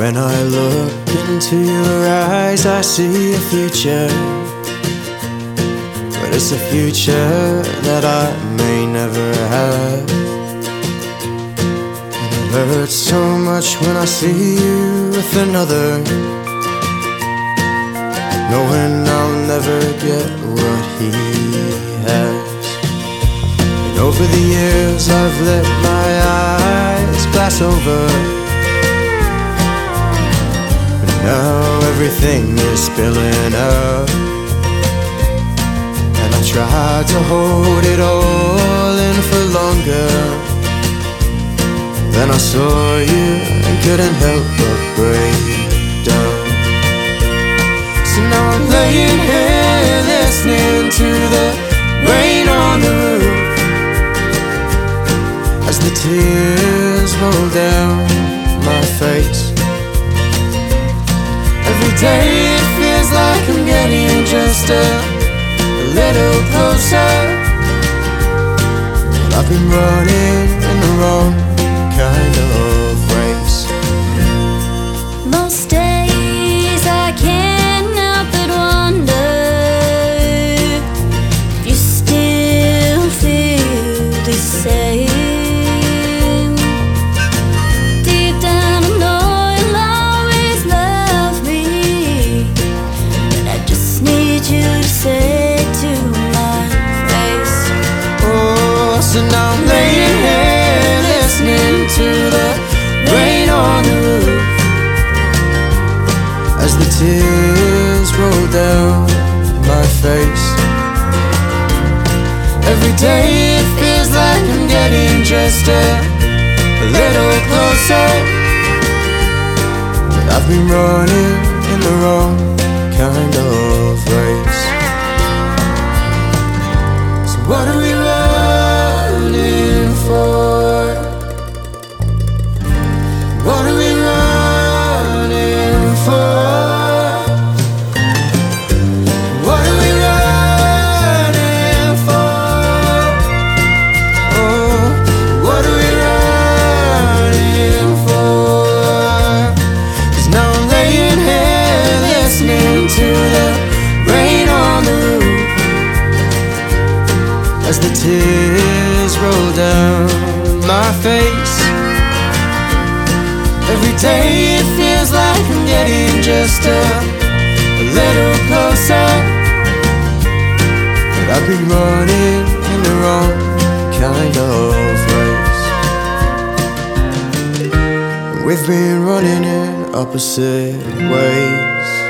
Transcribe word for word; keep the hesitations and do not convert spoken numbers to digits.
When I look into your eyes, I see a future, but it's a future that I may never have. And it hurts so much when I see you with another, knowing I'll never get what he has. And over the years I've let my eyes glass over, now everything is spilling up, and I tried to hold it all in for longer. Then I saw you and couldn't help but break down. So now I'm laying here listening to the rain on the roof as the tears roll down my face. Every day it feels like I'm getting just a, a little closer, but I've been running in the wrong kind of race. Most days I can't help but wonder if you still feel the same. So now I'm laying here listening to the rain on the roof as the tears roll down my face. Every day it feels like I'm getting just a, a little closer, but I've been running in the wrong kind of race. So what are we running for? What are we running for? What are we running for? Oh, what are we running for? 'Cause now I'm laying here listening to the rain on the roof as the tears roll down my face. Every day it feels like I'm getting just a, a little closer, but I've been running in the wrong kind of race. We've been running in opposite ways.